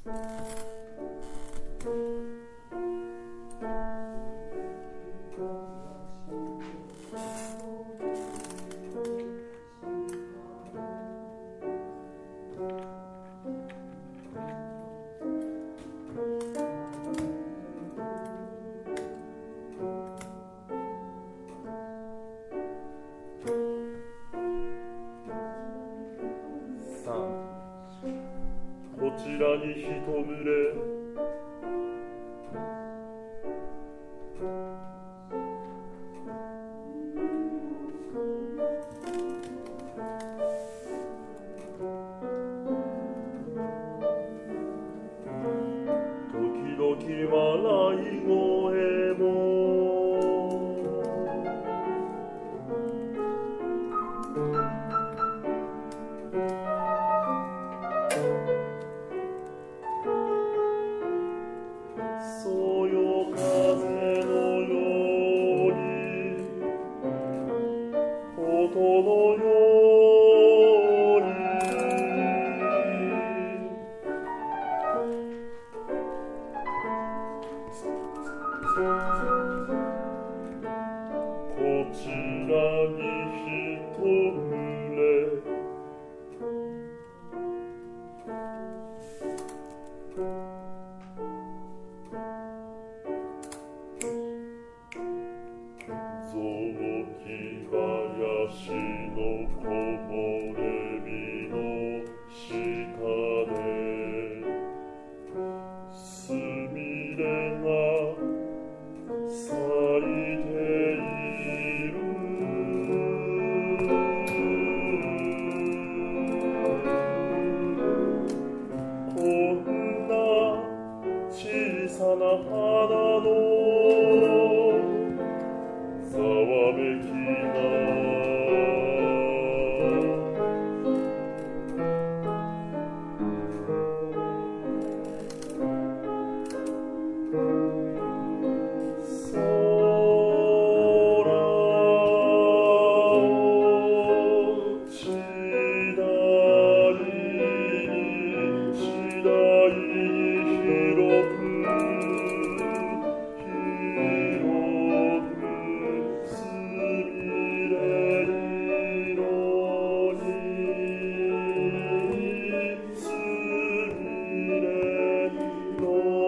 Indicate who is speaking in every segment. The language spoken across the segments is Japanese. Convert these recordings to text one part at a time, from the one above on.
Speaker 1: こちらに一群れ時々笑い声もそよ風のように音のようにこちらに一群れ雑木林の木漏れ日の下ですみれが咲いているこんな小さな花のざわめきが空を次第に次第に広くすみれ色にすみれ色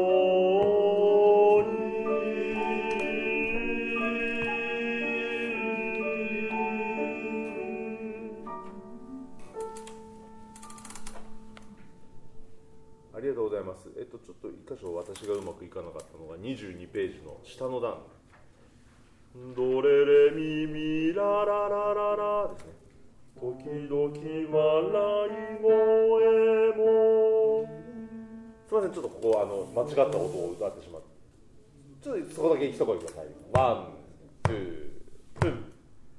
Speaker 1: ありがとうございます。ちょっと一箇所私がうまくいかなかったのが22ページの下の段。ドレレミミラララララですね。時々笑い声も。すみません、ちょっとここ間違った音を歌ってしまって。ちょっとそこだけ一声ください。ワン、ツー、ツー。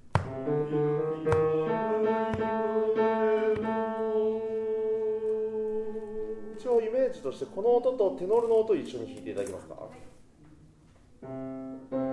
Speaker 1: 一応イメージとしてこの音とテノールの音を一緒に弾いていただけますか。